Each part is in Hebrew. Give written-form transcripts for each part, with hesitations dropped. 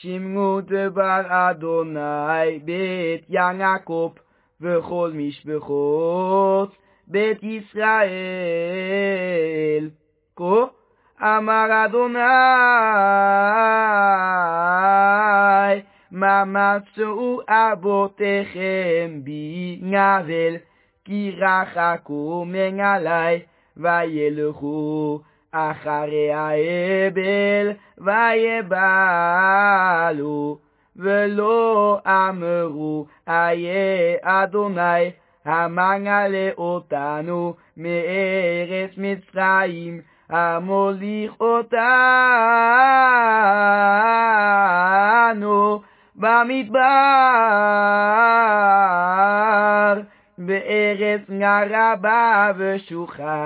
שמעו דבר אדוני בית יעקב וכל משפחות בית ישראל. כה אמר אדוני, מה מצאו אבותיכם בי נבל, כי רחקו מעלי, וילכו אחרי האבל, ויבלו, ולא אמרו, איה אדוני, המגלה אותנו מארץ מצרים, המוליך אותנו במדבר, בארץ רבה ושוחה,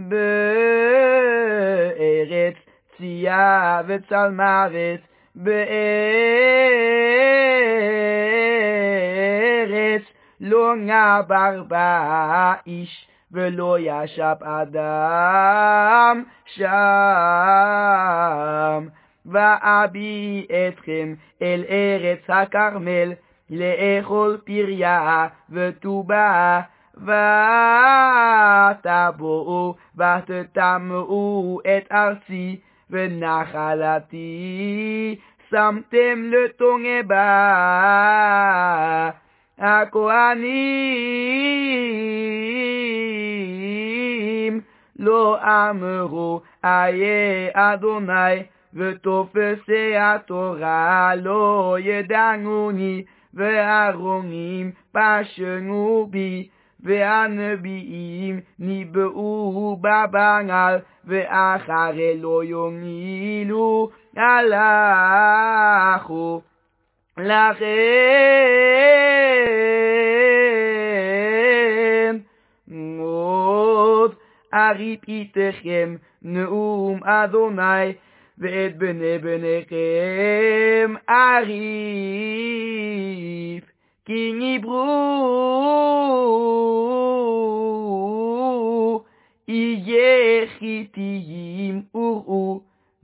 בארץ צייה וצלמוות, בארץ לא נבר בה איש ולא ישב אדם שם. ואביא אתכם אל ארץ הכרמל, לאכול פריה וטובה, ותבואו ותטמאו את ארצי ונחלתי, שמתם לתונגה בה. הכהנים לא אמרו, איה אדוני, ותופסי התורה לא ידענוני, והרונים פשעו בי, והנביאים ניבאו בבעל, ואחרי לא יומילו הלכו לכם. עוד אריב איתכם נאום אדוני, ואת בני בניכם אריב, כי ניברו יהיה חיתיים וראו,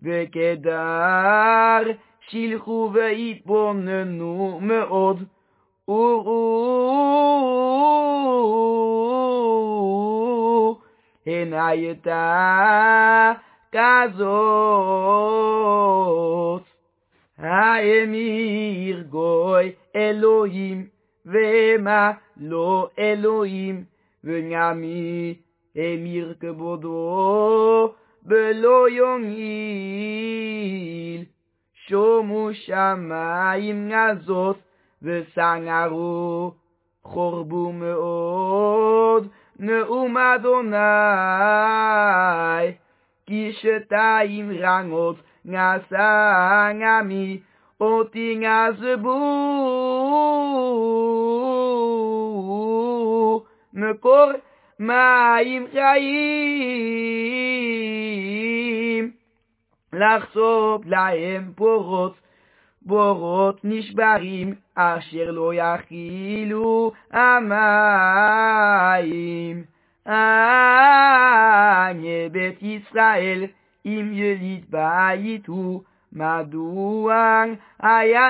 וכדר שילחו והתבוננו מאוד, וראו הן הייתה כזאת. האמיר גוי אלוהים, ומה לא אלוהים, ונעמי אמיר כבודו בלא יועיל. שומו שמיים נזות וסנגרו, חורבו מאוד נאום אדוני, כי שתיים רעות נעשה עמי, אותי נעזבו, מקור מים חיים, לחשוף להם בורות נשברים, אשר לא יכילו המים. עני בית ישראל, אם יליד בית הוא, מדוע היה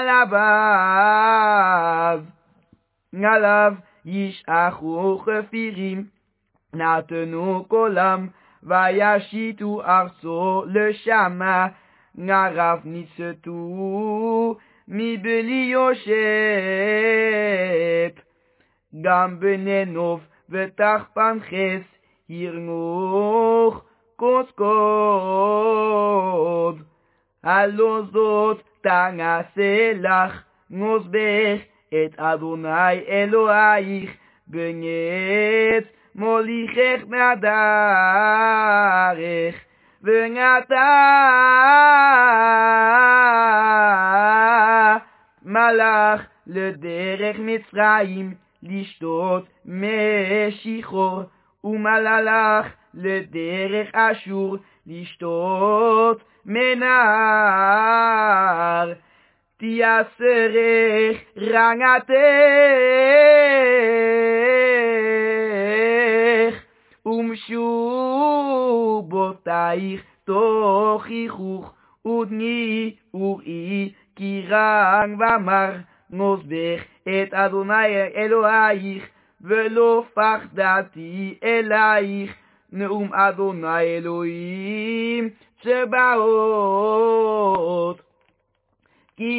עליו ישעכו חפירים, נתנו קולם, וישיתו ארצו לשמה, נערב ניצתו מבלי יושב. גם בני נוף ותחפנחס ירנוך קודקוד, הלא זאת תעשה לך מזבח את אדוני אלוהיך, בנץ מוליכך מהדרך, ונעתה מלך לדרך מצרים, לשתות משיחור, ומלך לדרך אשור, לשתות מנהר. תיאסרך רעתך ומשובותייך תוכיחוך, ודני וראי כי רang ואמר נוסבך את אדוני אלוהיך, ולא פחדתי אלייך, נאום אדוני אלוהים צבאות. כי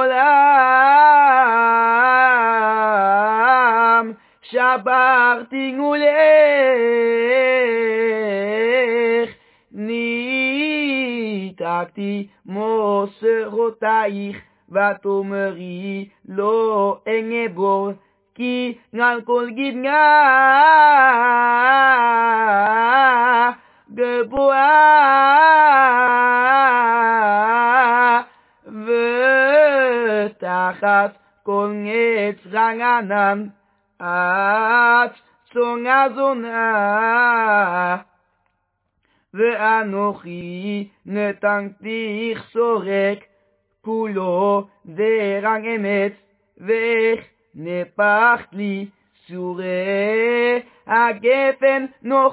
מעולם שברתי גבולך, ניתקתי מוסרותייך, ותאמרי לא אעבור, כי על כל גדגה גבוהה, ותחת כל עץ רענן את צאן זונה. ואנוכי נתנתיך סורק, כולו זרע אמת, ואיך נפחת לי סורי הגפן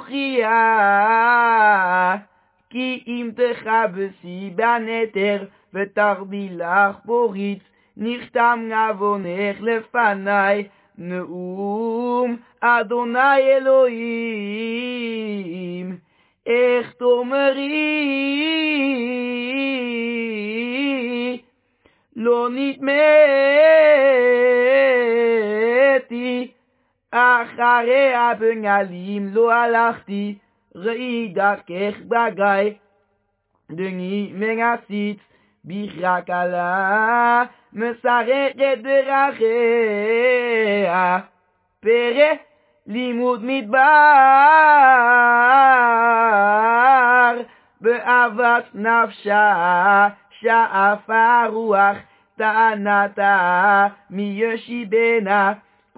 נוכיה. כי אם תכבסי בנתר ותרבי לך פוריץ, נכתם עוונך לפני, נאום אדוני אלוהים. איך תאמרי לא נטמאתי, אחרי הבנגלים לא הלכתי, ראי דרכך בגיא, דני מגסיץ בכרה קלה, מסרקת דרכיה, פרא לימוד מדבר, באהבת נפשה שאפה רוח, טענתה מישיבנה,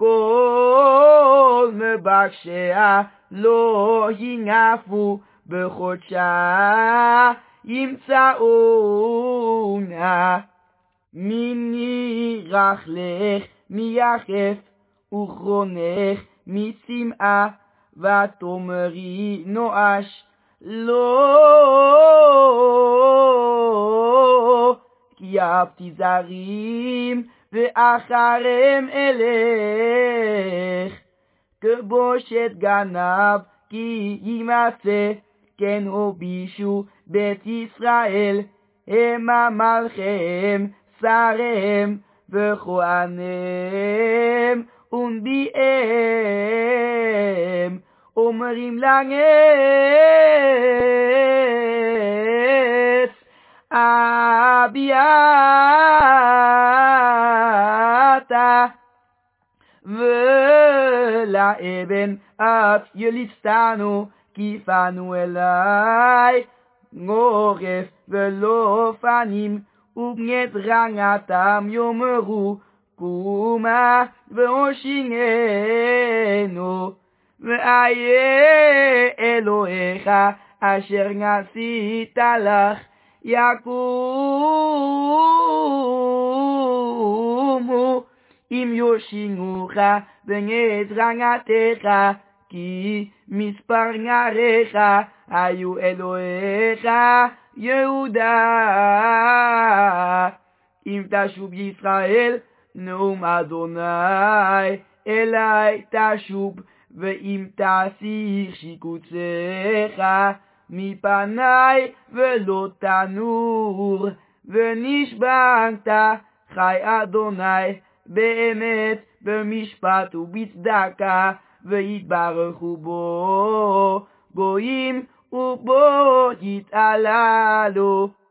כל מבקשיה לא ינגפו, בחודשה ימצאונה. מיני רך לך מיחף, וכרונך מצמאה, ותאמרי נואש לא, כי אהבתי זרים ואחריהם אלך. כבושת גנב כי יימצא, כן הובישו בית ישראל, המה מלכיהם שריהם וכהניהם ונביאיהם, אומרים לעץ הביאתה, ולאבן את יליצתנו, כי פנו אליי עורף ולא פנים, ובנת רעתם יאמרו קומה והושיענו. ואיה אלוהיך אשר עשית לך, יקומו אם יושיעוך בעת רעתך, כי מספר נעריך היו אלוהיך יהודה. אם תשוב ישראל, נאום אדוני אלי תשוב, ואם תסיך שיקוציך מפני ולא תנור, ונשבעת חי אדוני באמת במשפט ובצדקה, ויתברכו בו גויים ובו יתעללו.